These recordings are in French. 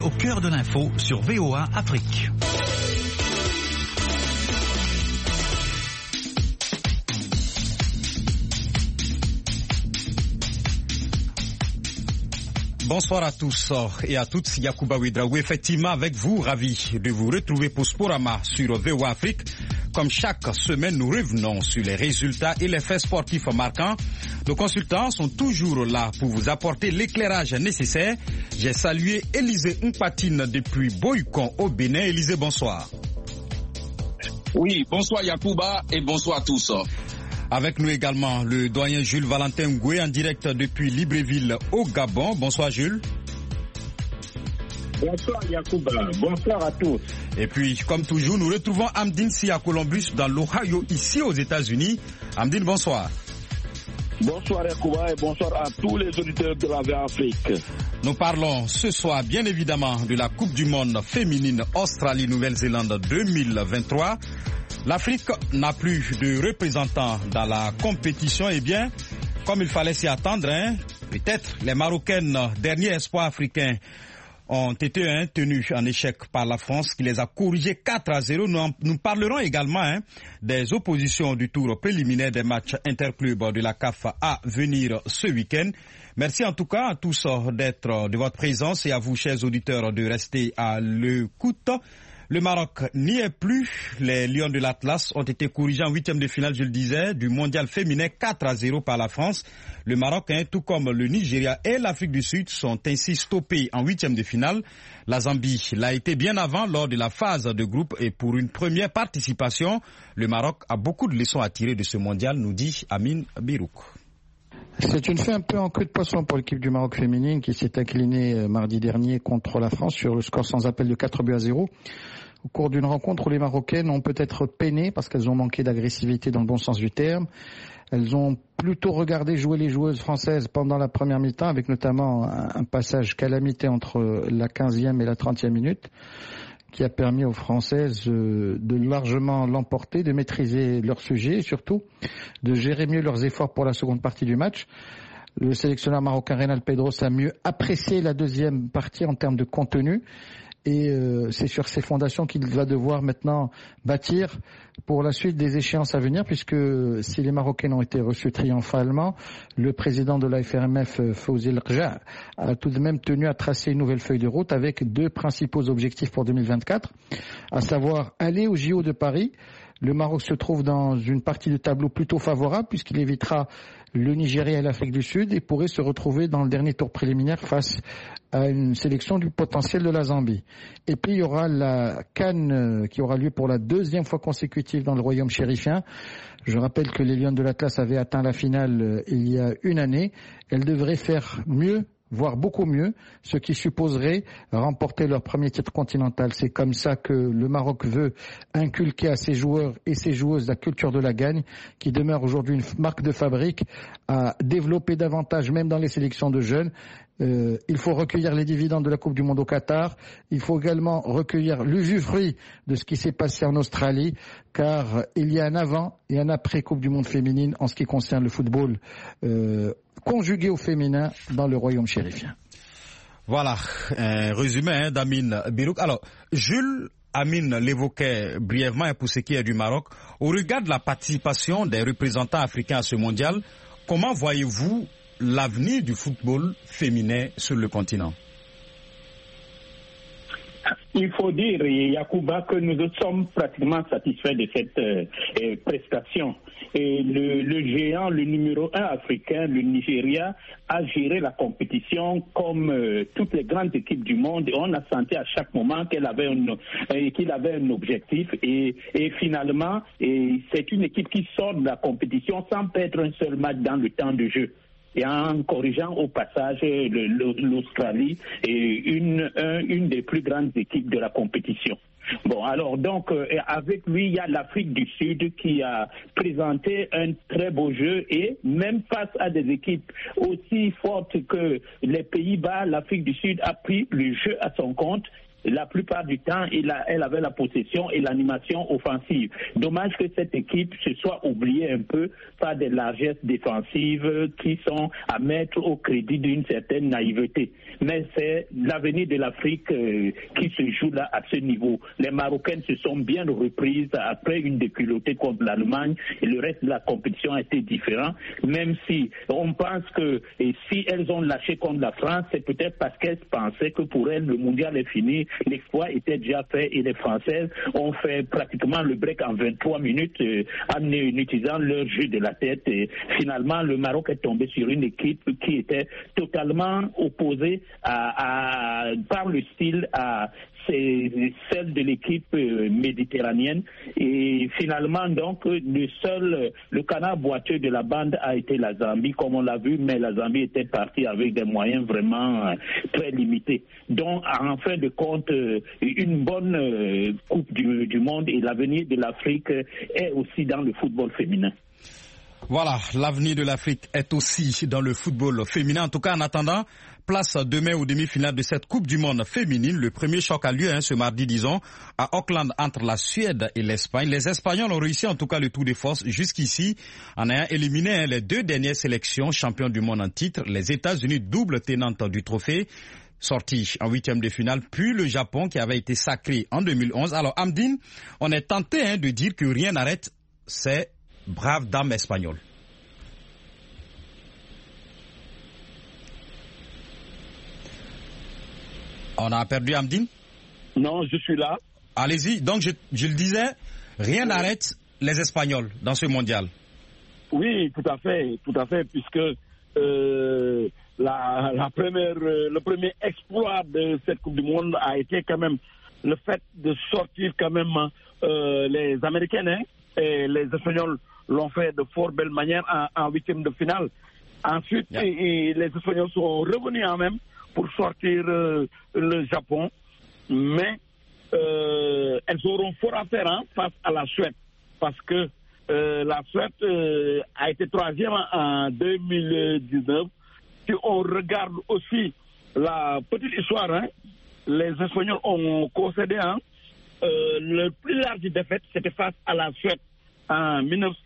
Au cœur de l'info sur VOA Afrique. Bonsoir à tous et à toutes, Yacouba Ouedraogo, effectivement avec vous, ravi de vous retrouver pour Sporama sur VOA Afrique. Comme chaque semaine, nous revenons sur les résultats et les faits sportifs marquants. Nos consultants sont toujours là pour vous apporter l'éclairage nécessaire. J'ai salué Élisée Mpatine depuis Boycon au Bénin. Élisée, bonsoir. Oui, bonsoir Yacouba et bonsoir à tous. Avec nous également le doyen Jules Valentin Ngoué en direct depuis Libreville au Gabon. Bonsoir Jules. Bonsoir Yacouba, bonsoir à tous. Et puis, comme toujours, nous retrouvons Amdine Sia Columbus dans l'Ohio, ici aux États-Unis. Amdine, bonsoir. Bonsoir Yacouba et bonsoir à tous les auditeurs de la VOA Afrique. Nous parlons ce soir, bien évidemment, de la Coupe du Monde féminine Australie-Nouvelle-Zélande 2023. L'Afrique n'a plus de représentants dans la compétition. Eh bien, comme il fallait s'y attendre, peut-être les Marocaines, derniers espoirs africains, ont été tenus en échec par la France qui les a corrigés 4-0. Nous parlerons également des oppositions du tour préliminaire des matchs interclubs de la CAF à venir ce week-end. Merci en tout cas à tous de votre présence et à vous, chers auditeurs, de rester à l'écoute. Le Maroc n'y est plus. Les Lions de l'Atlas ont été corrigés en huitième de finale, je le disais, du mondial féminin 4-0 par la France. Le Maroc, tout comme le Nigeria et l'Afrique du Sud, sont ainsi stoppés en huitième de finale. La Zambie l'a été bien avant lors de la phase de groupe et pour une première participation, le Maroc a beaucoup de leçons à tirer de ce mondial, nous dit Amine Birouk. C'est une fin un peu en queue de poisson pour l'équipe du Maroc féminine qui s'est inclinée mardi dernier contre la France sur le score sans appel de 4-0. Au cours d'une rencontre où les Marocaines ont peut-être peiné parce qu'elles ont manqué d'agressivité dans le bon sens du terme. Elles ont plutôt regardé jouer les joueuses françaises pendant la première mi-temps avec notamment un passage calamité entre la 15e et la 30e minute qui a permis aux Françaises de largement l'emporter, de maîtriser leur sujet et surtout de gérer mieux leurs efforts pour la seconde partie du match. Le sélectionneur marocain Reynald Pedros a mieux apprécié la deuxième partie en termes de contenu. Et c'est sur ces fondations qu'il va devoir maintenant bâtir pour la suite des échéances à venir, puisque si les Marocains ont été reçus triomphalement, le président de la FRMF, Fawzi El Rja, a tout de même tenu à tracer une nouvelle feuille de route avec deux principaux objectifs pour 2024, à savoir aller au JO de Paris. Le Maroc se trouve dans une partie de tableau plutôt favorable puisqu'il évitera le Nigeria et l'Afrique du Sud et pourrait se retrouver dans le dernier tour préliminaire face à une sélection du potentiel de la Zambie. Et puis il y aura la CAN qui aura lieu pour la deuxième fois consécutive dans le royaume chérifien. Je rappelle que les Lions de l'Atlas avaient atteint la finale il y a une année. Elles devraient faire mieux, voire beaucoup mieux, ce qui supposerait remporter leur premier titre continental. C'est comme ça que le Maroc veut inculquer à ses joueurs et ses joueuses la culture de la gagne, qui demeure aujourd'hui une marque de fabrique à développer davantage, même dans les sélections de jeunes. Il faut recueillir les dividendes de la Coupe du Monde au Qatar. Il faut également recueillir l'usufruit de ce qui s'est passé en Australie, car il y a un avant et un après Coupe du Monde féminine en ce qui concerne le football conjugué au féminin dans le royaume chérifien. Voilà, un résumé d'Amine Birouk. Alors, Jules, Amine l'évoquait brièvement pour ce qui est du Maroc. Au regard de la participation des représentants africains à ce mondial, comment voyez-vous l'avenir du football féminin sur le continent? Il faut dire, Yacouba, que nous sommes pratiquement satisfaits de cette prestation. Et le géant, le numéro 1 africain, le Nigeria, a géré la compétition comme toutes les grandes équipes du monde. Et on a senti à chaque moment qu'il avait un objectif. Et finalement, c'est une équipe qui sort de la compétition sans perdre un seul match dans le temps de jeu. Et en corrigeant au passage l'Australie est une des plus grandes équipes de la compétition. Bon, alors donc avec lui il y a l'Afrique du Sud qui a présenté un très beau jeu et même face à des équipes aussi fortes que les Pays-Bas, l'Afrique du Sud a pris le jeu à son compte la plupart du temps, elle avait la possession et l'animation offensive. Dommage que cette équipe se soit oubliée un peu par des largesses défensives qui sont à mettre au crédit d'une certaine naïveté. Mais c'est l'avenir de l'Afrique qui se joue là à ce niveau. Les Marocaines se sont bien reprises après une déculottée contre l'Allemagne et le reste de la compétition a été différent. Même si on pense que si elles ont lâché contre la France, c'est peut-être parce qu'elles pensaient que pour elles le mondial est fini. L'exploit était déjà fait et les Françaises ont fait pratiquement le break en 23 minutes en utilisant leur jeu de la tête. Et finalement, le Maroc est tombé sur une équipe qui était totalement opposée par le style à celle de l'équipe méditerranéenne. Et finalement, donc, le canard boiteux de la bande a été la Zambie, comme on l'a vu, mais la Zambie était partie avec des moyens vraiment très limités. Donc, en fin de compte, une bonne Coupe du Monde et l'avenir de l'Afrique est aussi dans le football féminin. Voilà, l'avenir de l'Afrique est aussi dans le football féminin. En tout cas, en attendant, place demain aux demi-finales de cette Coupe du Monde féminine. Le premier choc a lieu ce mardi, disons, à Auckland entre la Suède et l'Espagne. Les Espagnols ont réussi en tout cas le tour de force jusqu'ici en ayant éliminé les deux dernières sélections championnes du monde en titre. Les États-Unis, double tenante du trophée, sorti en huitième de finale, puis le Japon qui avait été sacré en 2011. Alors, Amdine, on est tenté de dire que rien n'arrête ces braves dames espagnoles. On a perdu Amdine? Non, je suis là. Allez-y. Donc, je le disais, rien n'arrête les Espagnols dans ce mondial. Oui, tout à fait, puisque le premier exploit de cette Coupe du Monde a été quand même le fait de sortir quand même les Américaines, et les Espagnols l'ont fait de fort belle manière en huitième de finale. Ensuite, les Espagnols sont revenus en même pour sortir le Japon, mais elles auront fort à faire face à la Suède, parce que la Suède a été troisième en 2019. Si on regarde aussi la petite histoire, les Espagnols ont concédé le plus large défaite, c'était face à la Suède en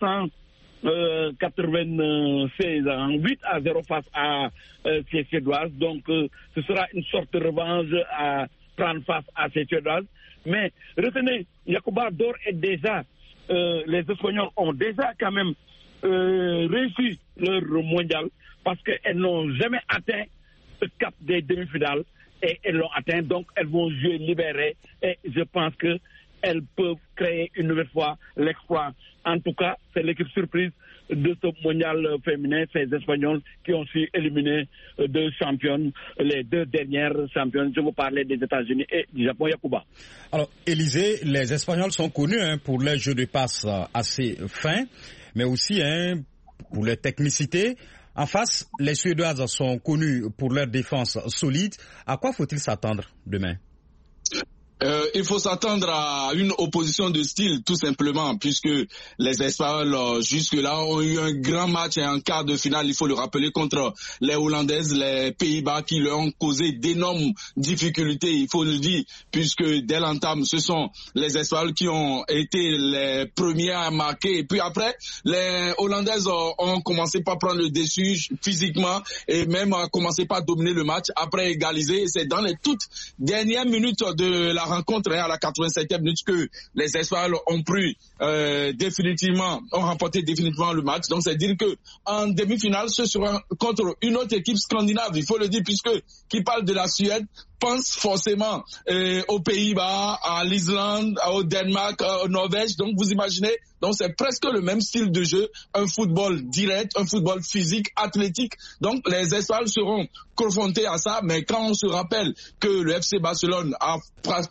1996, en 8-0 face à ces Suédoises. Donc, ce sera une sorte de revanche à prendre face à ces Suédoises. Mais retenez, Yacouba, d'ores et déjà, les Espagnols ont déjà quand même réussi leur mondial parce qu'elles n'ont jamais atteint ce cap des demi-finales et elles l'ont atteint. Donc, elles vont jouer libérées et je pense qu'elles peuvent créer une nouvelle fois l'exploit. En tout cas, c'est l'équipe surprise de ce mondial féminin, ces Espagnols qui ont su éliminer deux championnes, les deux dernières championnes. Je vous parlais des États-Unis et du Japon. Yacouba. Alors, Élisée, les Espagnols sont connus pour leur jeu de passe assez fin, mais aussi pour leur technicité. En face, les Suédoises sont connues pour leur défense solide. À quoi faut-il s'attendre demain? Il faut s'attendre à une opposition de style, tout simplement, puisque les Espagnols, jusque-là, ont eu un grand match et en quart de finale, il faut le rappeler, contre les Hollandaises, les Pays-Bas, qui leur ont causé d'énormes difficultés, il faut le dire, puisque dès l'entame, ce sont les Espagnols qui ont été les premiers à marquer. Et puis après, les Hollandaises ont commencé par prendre le dessus physiquement et même ont commencé par dominer le match, après égaliser. Et c'est dans les toutes dernières minutes de la rencontre, à la 87e minute, que les Espagnols ont pris ont remporté définitivement le match. Donc c'est dire que en demi-finale, ce sera contre une autre équipe scandinave, il faut le dire, puisque qui parle de la Suède pense forcément aux Pays-Bas, à l'Islande, au Danemark, au Norvège. Donc vous imaginez, donc c'est presque le même style de jeu, un football direct, un football physique, athlétique. Donc les Espagnols seront confrontés à ça, mais quand on se rappelle que le FC Barcelone a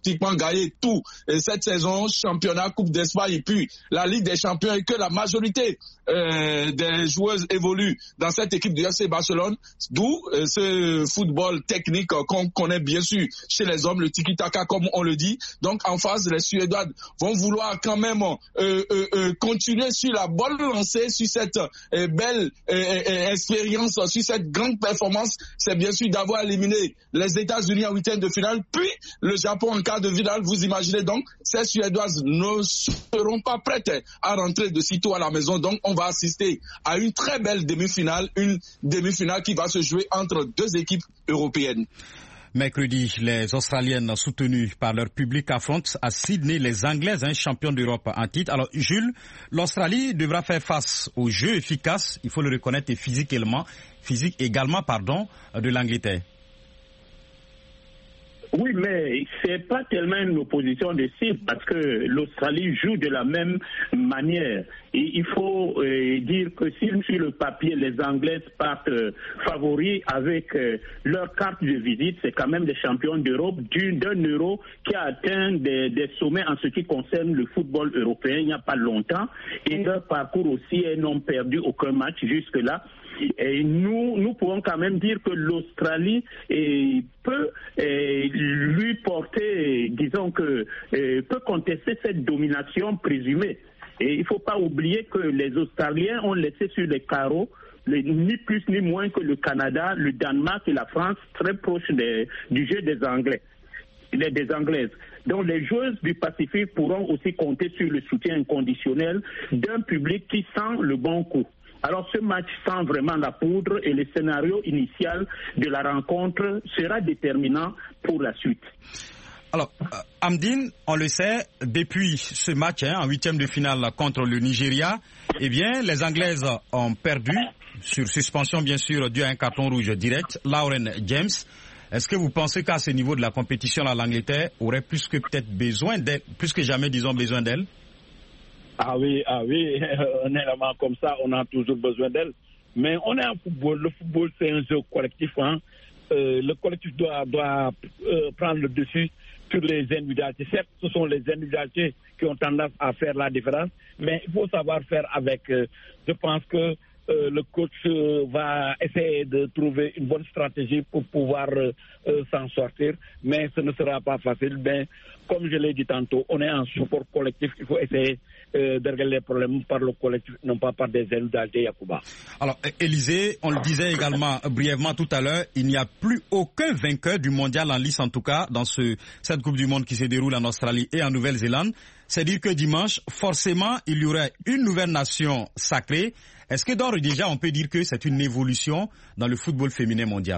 pratiquement gagné tout cette saison, championnat, Coupe d'Espagne et puis la Ligue des Champions, et que la majorité des joueuses évoluent dans cette équipe du FC Barcelone, d'où ce football technique qu'on connaît bien sûr chez les hommes, le tiki-taka comme on le dit. Donc en face, les Suédois vont vouloir quand même continuer sur la bonne lancée, sur cette belle expérience, sur cette grande performance. C'est bien sûr d'avoir éliminé les États-Unis en huitième de finale, puis le Japon en quart de finale. Vous imaginez donc, ces Suédoises ne seront pas prêtes à rentrer de sitôt à la maison. Donc on va assister à une très belle demi-finale, une demi-finale qui va se jouer entre deux équipes européennes. Mercredi, les Australiennes soutenues par leur public affrontent à Sydney les Anglaises, champions d'Europe en titre. Alors Jules, l'Australie devra faire face au jeu efficace, il faut le reconnaître, et physique également, de l'Angleterre. Oui, mais c'est pas tellement une opposition de cible parce que l'Australie joue de la même manière. Et il faut dire que si sur le papier les Anglaises partent favoris avec leur carte de visite, c'est quand même des champions d'Europe d'un euro qui a atteint des sommets en ce qui concerne le football européen il n'y a pas longtemps. Et leur parcours aussi, elles n'ont perdu aucun match jusque-là. Et nous pouvons quand même dire que l'Australie peut lui porter, disons que peut contester cette domination présumée. Et il ne faut pas oublier que les Australiens ont laissé sur les carreaux ni plus ni moins que le Canada, le Danemark et la France, très proches du jeu des Anglais. Des Anglaises. Donc les joueuses du Pacifique pourront aussi compter sur le soutien inconditionnel d'un public qui sent le bon coup. Alors ce match sent vraiment la poudre et le scénario initial de la rencontre sera déterminant pour la suite. Alors, Amdine, on le sait, depuis ce match en huitième de finale contre le Nigeria, eh bien, les Anglaises ont perdu, sur suspension bien sûr, dû à un carton rouge direct, Lauren James. Est-ce que vous pensez qu'à ce niveau de la compétition, l'Angleterre aurait plus que jamais, besoin d'elle? Ah oui, honnêtement, comme ça, on a toujours besoin d'elle. Mais on est en football. Le football, c'est un jeu collectif. Le collectif doit prendre le dessus sur les individualités. Certes, ce sont les individualités qui ont tendance à faire la différence, mais il faut savoir faire avec. Je pense que le coach va essayer de trouver une bonne stratégie pour pouvoir s'en sortir, mais ce ne sera pas facile. Mais comme je l'ai dit tantôt, on est en support collectif. Il faut essayer de régler les problèmes par le collectif, non pas par des individualités, Yacouba. Alors, Élisée, on le disait également brièvement tout à l'heure, il n'y a plus aucun vainqueur du mondial en lice, en tout cas, dans cette Coupe du Monde qui se déroule en Australie et en Nouvelle-Zélande. C'est-à-dire que dimanche, forcément, il y aurait une nouvelle nation sacrée. Est-ce que d'ores et déjà, on peut dire que c'est une évolution dans le football féminin mondial?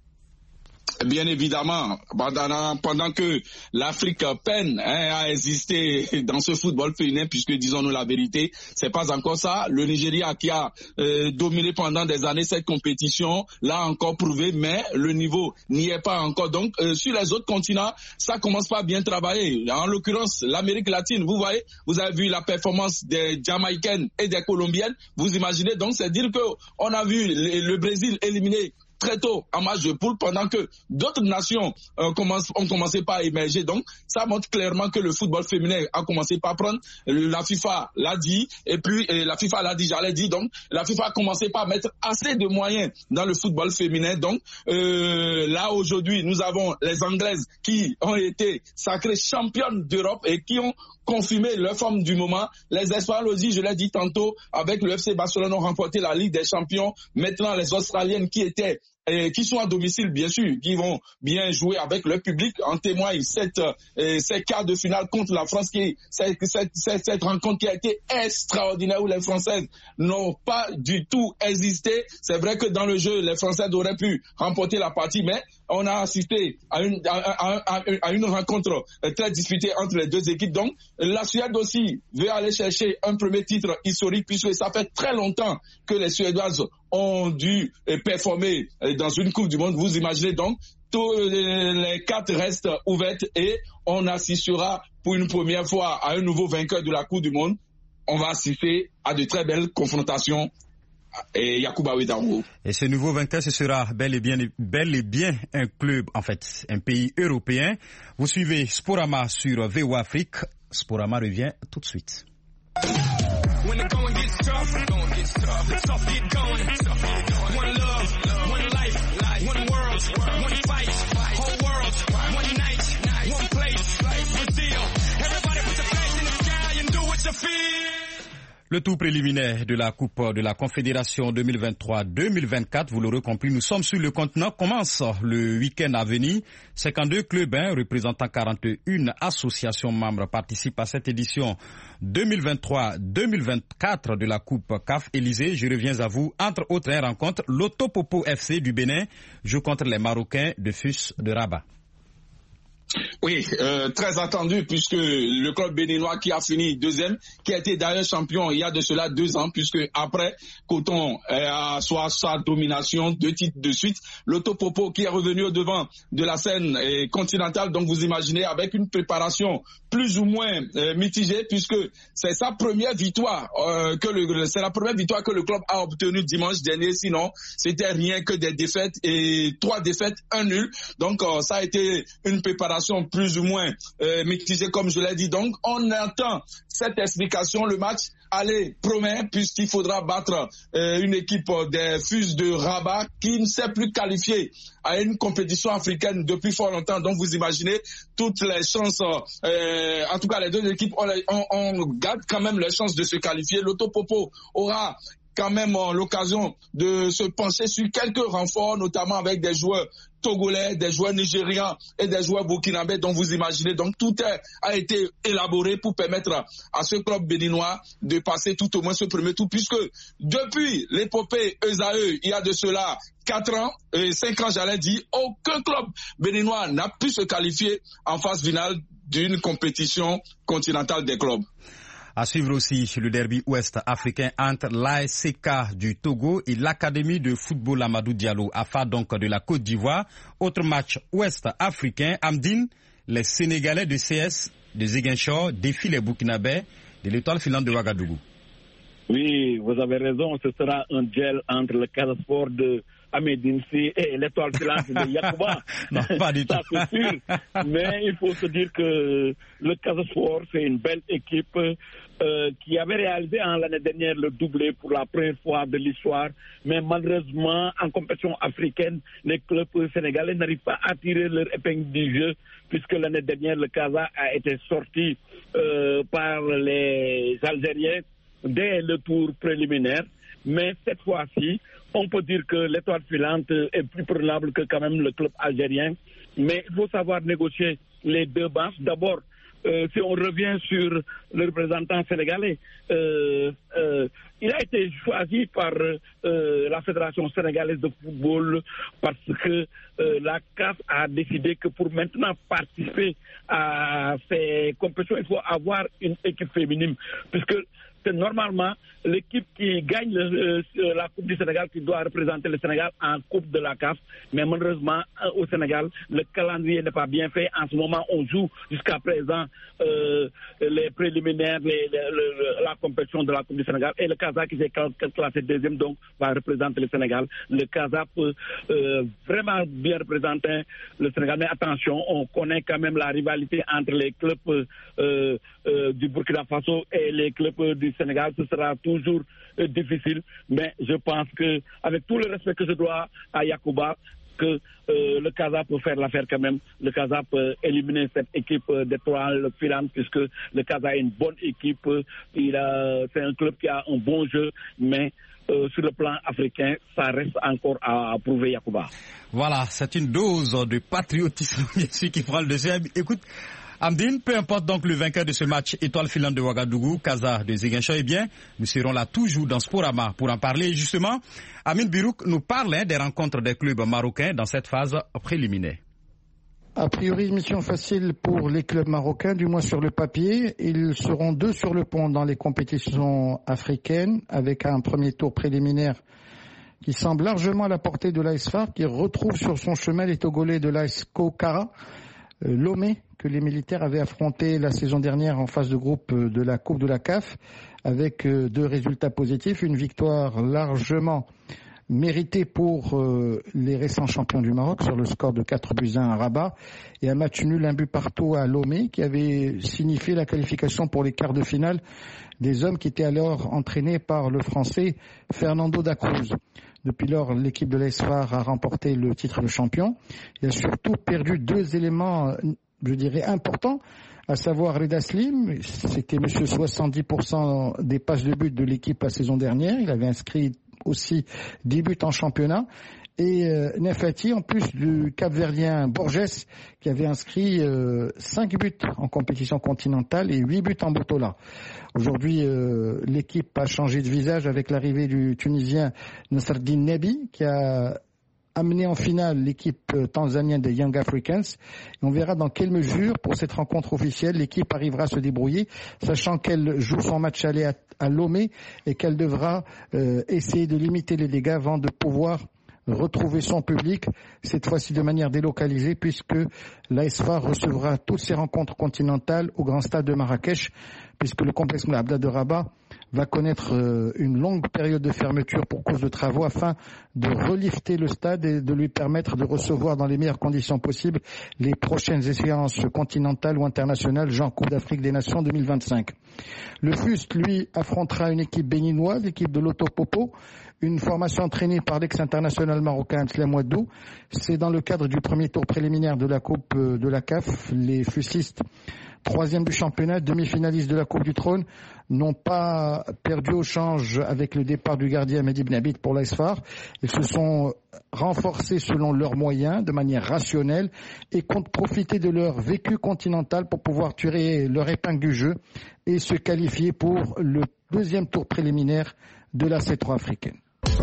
Bien évidemment, pendant que l'Afrique peine à exister dans ce football féminin, puisque disons-nous la vérité, c'est pas encore ça. Le Nigeria qui a dominé pendant des années cette compétition l'a encore prouvé, mais le niveau n'y est pas encore. Donc sur les autres continents, ça commence pas à bien travailler. En l'occurrence, l'Amérique latine, vous voyez, vous avez vu la performance des Jamaïcaines et des Colombiennes. Vous imaginez donc, c'est dire que on a vu le Brésil éliminer très tôt en match de poule, pendant que d'autres nations ont commencé par émerger. Donc, ça montre clairement que le football féminin a commencé par prendre. La FIFA l'a dit, et puis la FIFA l'a dit, j'allais dire, donc la FIFA a commencé par mettre assez de moyens dans le football féminin. Donc, là, aujourd'hui, nous avons les Anglaises qui ont été sacrées championnes d'Europe et qui ont confirmé leur forme du moment. Les Espagnols aussi, je l'ai dit tantôt, avec le FC Barcelone ont remporté la Ligue des Champions. Maintenant, les Australiennes qui sont à domicile, bien sûr, qui vont bien jouer avec le public, en témoigne ces quarts de finale contre la France, cette rencontre qui a été extraordinaire, où les Françaises n'ont pas du tout hésité. C'est vrai que dans le jeu, les Françaises auraient pu remporter la partie, mais on a assisté à une rencontre très disputée entre les deux équipes. Donc, la Suède aussi veut aller chercher un premier titre historique, puisque ça fait très longtemps que les Suédoises ont dû performer dans une Coupe du Monde. Vous imaginez donc, tous les cartes restent ouvertes et on assistera pour une première fois à un nouveau vainqueur de la Coupe du Monde. On va assister à de très belles confrontations Yacouba Ouedraogo. Et ce nouveau vainqueur, ce sera bel et bien un club, en fait, un pays européen. Vous suivez Sporama sur VOA Afrique. Sporama revient tout de suite. Le tour préliminaire de la Coupe de la Confédération 2023-2024, vous l'aurez compris, nous sommes sur le continent, commence le week-end à venir. 52 clubs représentant 41 associations membres participent à cette édition 2023-2024 de la Coupe CAF Élysée. Je reviens à vous, entre autres rencontres, l'Otopopo FC du Bénin joue contre les Marocains de FUS de Rabat. Oui, très attendu puisque le club béninois qui a fini deuxième, qui a été d'ailleurs champion il y a de cela 2 ans, puisque après Coton a soit sa domination, 2 titres de suite, l'Otopopo qui est revenu au devant de la scène continentale, donc vous imaginez avec une préparation plus ou moins mitigée, puisque c'est sa première victoire c'est la première victoire que le club a obtenue dimanche dernier, sinon c'était rien que des défaites et 3 défaites, 1 nul, donc ça a été une préparation plus ou moins mitigée comme je l'ai dit. Donc on attend cette explication. Le match aller promet puisqu'il faudra battre une équipe des FUS de Rabat qui ne s'est plus qualifiée à une compétition africaine depuis fort longtemps. Donc vous imaginez toutes les chances, en tout cas les 2 équipes on garde quand même les chances de se qualifier. L'Otopopo aura quand même l'occasion de se pencher sur quelques renforts, notamment avec des joueurs togolais, des joueurs nigérians et des joueurs burkinabés. Donc vous imaginez, donc tout a été élaboré pour permettre à ce club béninois de passer tout au moins ce premier tour, puisque depuis l'épopée Esaü, il y a de cela 4 ans, 5 ans j'allais dire, aucun club béninois n'a pu se qualifier en phase finale d'une compétition continentale des clubs. À suivre aussi le derby ouest africain entre l'ASC du Togo et l'Académie de football Amadou Diallo, AFA donc de la Côte d'Ivoire. Autre match ouest africain, Amdine, les Sénégalais de CS de Ziguinchor défient les Burkinabés de l'Étoile filante de Ouagadougou. Oui, vous avez raison, ce sera un duel entre le Casa Sport de Amédine Sy et l'Étoile filante de Yacouba. Non, pas du tout. Ça c'est sûr. Mais il faut se dire que le Casa Sport, c'est une belle équipe qui avait réalisé l'année dernière le doublé pour la première fois de l'histoire. Mais malheureusement, en compétition africaine, les clubs sénégalais n'arrivent pas à tirer leur épingle du jeu, puisque l'année dernière, le Casa a été sorti par les Algériens dès le tour préliminaire. Mais cette fois-ci, on peut dire que l'Étoile filante est plus prenable que quand même le club algérien. Mais il faut savoir négocier les 2 branches. D'abord, si on revient sur le représentant sénégalais, il a été choisi par la Fédération sénégalaise de football parce que la CAF a décidé que pour maintenant participer à ces compétitions, il faut avoir une équipe féminine, puisque c'est normalement l'équipe qui gagne la Coupe du Sénégal qui doit représenter le Sénégal en Coupe de la CAF. Mais malheureusement, au Sénégal, le calendrier n'est pas bien fait. En ce moment, on joue jusqu'à présent les préliminaires, la compétition de la Coupe du Sénégal. Et le Casa qui s'est classé 2e, donc, va représenter le Sénégal. Le Casa peut vraiment bien représenter le Sénégal. Mais attention, on connaît quand même la rivalité entre les clubs du Burkina Faso et les clubs du Sénégal. Ce sera toujours difficile, mais je pense que, avec tout le respect que je dois à Yacouba, que le Casa peut faire l'affaire quand même. Le Casa peut éliminer cette équipe d'Étoile filante, puisque le Casa est une bonne équipe. C'est un club qui a un bon jeu, mais sur le plan africain, ça reste encore à prouver, Yacouba. Voilà, c'est une dose de patriotisme bien sûr qui prend le dessus. Écoute, Amdine, peu importe donc le vainqueur de ce match Étoile filante de Ouagadougou, Casa de Ziguinchor, eh bien, nous serons là toujours dans Sporama pour en parler. Et justement, Amine Birouk nous parle des rencontres des clubs marocains dans cette phase préliminaire. A priori, mission facile pour les clubs marocains, du moins sur le papier. Ils seront 2 sur le pont dans les compétitions africaines, avec un premier tour préliminaire qui semble largement à la portée de l'AS FAR, qui retrouve sur son chemin les Togolais de l'AS Kokara. Lomé, que les militaires avaient affronté la saison dernière en phase de groupe de la Coupe de la CAF, avec 2 résultats positifs, une victoire largement méritée pour les récents champions du Maroc sur le score de 4-1 à Rabat, et un match nul 1 but partout à Lomé, qui avait signifié la qualification pour les quarts de finale des hommes qui étaient alors entraînés par le Français Fernando da Cruz. Depuis lors, l'équipe de l'AS FAR a remporté le titre de champion. Il a surtout perdu 2 éléments, je dirais, importants, à savoir Reda Slim. C'était monsieur 70% des passes de but de l'équipe la saison dernière. Il avait inscrit aussi 10 buts en championnat. Et Nefati, en plus du Cap-Verdien Borges, qui avait inscrit 5 buts en compétition continentale et 8 buts en Botola. Aujourd'hui, l'équipe a changé de visage avec l'arrivée du Tunisien Nasreddine Nebi, qui a amené en finale l'équipe tanzanienne des Young Africans. Et on verra dans quelle mesure, pour cette rencontre officielle, l'équipe arrivera à se débrouiller, sachant qu'elle joue son match aller à Lomé et qu'elle devra essayer de limiter les dégâts avant de pouvoir retrouver son public, cette fois-ci de manière délocalisée, puisque l'AS FAR recevra toutes ses rencontres continentales au Grand Stade de Marrakech, puisque le complexe Moulay Abdellah de Rabat va connaître une longue période de fermeture pour cause de travaux, afin de relifter le stade et de lui permettre de recevoir dans les meilleures conditions possibles les prochaines échéances continentales ou internationales, genre Coupe d'Afrique des Nations 2025. Le FUST, lui, affrontera une équipe béninoise, l'équipe de Loto Popo, une formation entraînée par l'ex-international marocain Nslam Ouaddou. C'est dans le cadre du premier tour préliminaire de la Coupe de la CAF. Les FUSistes, 3e du championnat, demi-finalistes de la Coupe du Trône, n'ont pas perdu au change avec le départ du gardien Mehdi Benabid pour l'AS FAR. Ils se sont renforcés selon leurs moyens, de manière rationnelle, et comptent profiter de leur vécu continental pour pouvoir tirer leur épingle du jeu et se qualifier pour le 2e tour préliminaire de la C3 africaine.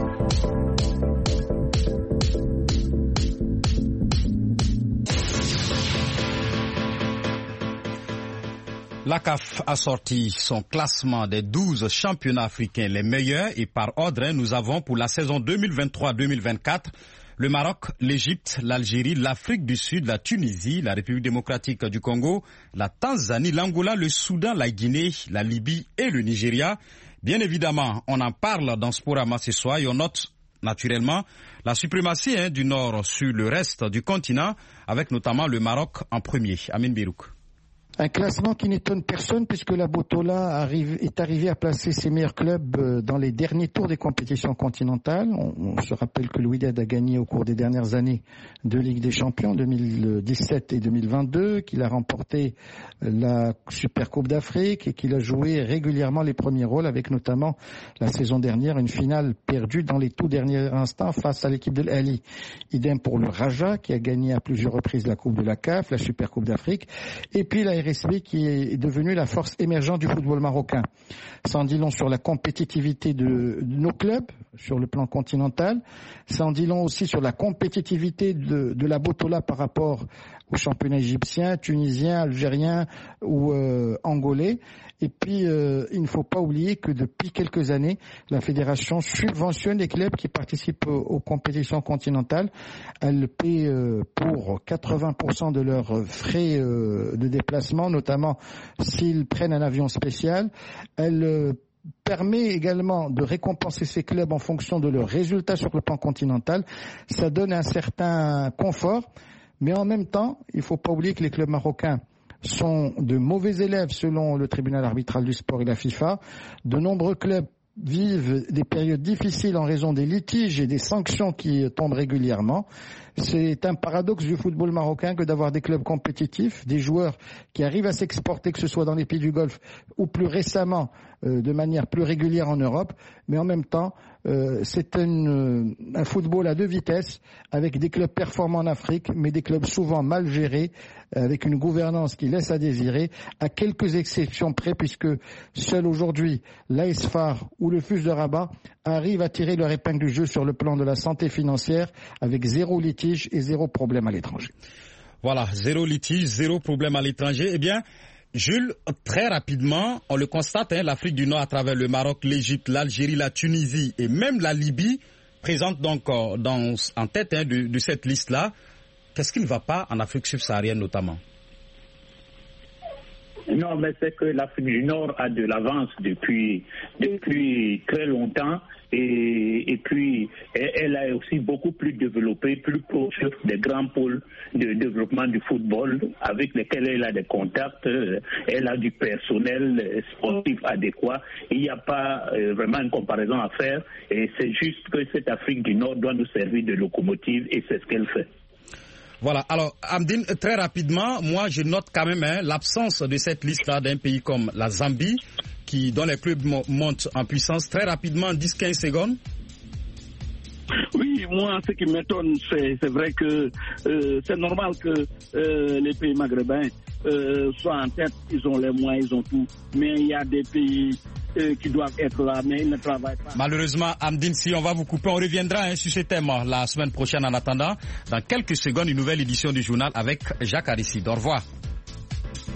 La CAF a sorti son classement des 12 championnats africains les meilleurs, et par ordre, nous avons pour la saison 2023-2024 le Maroc, l'Égypte, l'Algérie, l'Afrique du Sud, la Tunisie, la République démocratique du Congo, la Tanzanie, l'Angola, le Soudan, la Guinée, la Libye et le Nigeria. Bien évidemment, on en parle dans Sporama ce soir et on note naturellement la suprématie du Nord sur le reste du continent, avec notamment le Maroc en premier. Amin Birouk. Un classement qui n'étonne personne, puisque la Botola est arrivée à placer ses meilleurs clubs dans les derniers tours des compétitions continentales. On se rappelle que le Wydad a gagné au cours des dernières années 2 Ligues des Champions, 2017 et 2022, qu'il a remporté la Super Coupe d'Afrique et qu'il a joué régulièrement les premiers rôles, avec notamment la saison dernière une finale perdue dans les tout derniers instants face à l'équipe de l'Ali. Idem pour le Raja, qui a gagné à plusieurs reprises la Coupe de la CAF, la Super Coupe d'Afrique, et puis la RSB, qui est devenue la force émergente du football marocain. Ça en dit long sur la compétitivité de nos clubs sur le plan continental. Ça en dit long aussi sur la compétitivité de la Botola par rapport aux championnats égyptiens, tunisiens, algériens ou angolais. Et puis, il ne faut pas oublier que depuis quelques années, la fédération subventionne les clubs qui participent aux compétitions continentales. Elle paie pour 80% de leurs frais de déplacement, notamment s'ils prennent un avion spécial. Elle permet également de récompenser ces clubs en fonction de leurs résultats sur le plan continental. Ça donne un certain confort, mais en même temps, il ne faut pas oublier que les clubs marocains sont de mauvais élèves selon le tribunal arbitral du sport et la FIFA. De nombreux clubs vivent des périodes difficiles en raison des litiges et des sanctions qui tombent régulièrement. C'est un paradoxe du football marocain que d'avoir des clubs compétitifs, des joueurs qui arrivent à s'exporter, que ce soit dans les pays du Golfe ou plus récemment de manière plus régulière en Europe, mais en même temps c'est un football à 2 vitesses, avec des clubs performants en Afrique, mais des clubs souvent mal gérés, avec une gouvernance qui laisse à désirer, à quelques exceptions près, puisque seul aujourd'hui l'AS FAR ou le FUS de Rabat arrivent à tirer leur épingle du jeu sur le plan de la santé financière, avec 0 litige et 0 problème à l'étranger. Voilà, 0 litige, 0 problème à l'étranger. Eh bien, Jules, très rapidement, on le constate, l'Afrique du Nord à travers le Maroc, l'Égypte, l'Algérie, la Tunisie et même la Libye présente donc en tête de cette liste-là. Qu'est-ce qui ne va pas en Afrique subsaharienne notamment ? Non, mais c'est que l'Afrique du Nord a de l'avance depuis très longtemps. Et puis, elle a aussi beaucoup plus développé, plus proche des grands pôles de développement du football avec lesquels elle a des contacts, elle a du personnel sportif adéquat. Il n'y a pas vraiment une comparaison à faire et c'est juste que cette Afrique du Nord doit nous servir de locomotive et c'est ce qu'elle fait. Voilà, alors Amdine, très rapidement, moi je note quand même l'absence de cette liste-là d'un pays comme la Zambie, dont les clubs montent en puissance. Très rapidement, 10-15 secondes. Oui, moi, ce qui m'étonne, c'est vrai que c'est normal que les pays maghrébins soient en tête, ils ont les moyens, ils ont tout, mais il y a des pays qui doivent être là, mais ils ne travaillent pas. Malheureusement, Amdine, si on va vous couper, on reviendra sur ce thème la semaine prochaine. En attendant, dans quelques secondes, une nouvelle édition du journal avec Jacques Aristide. Au revoir.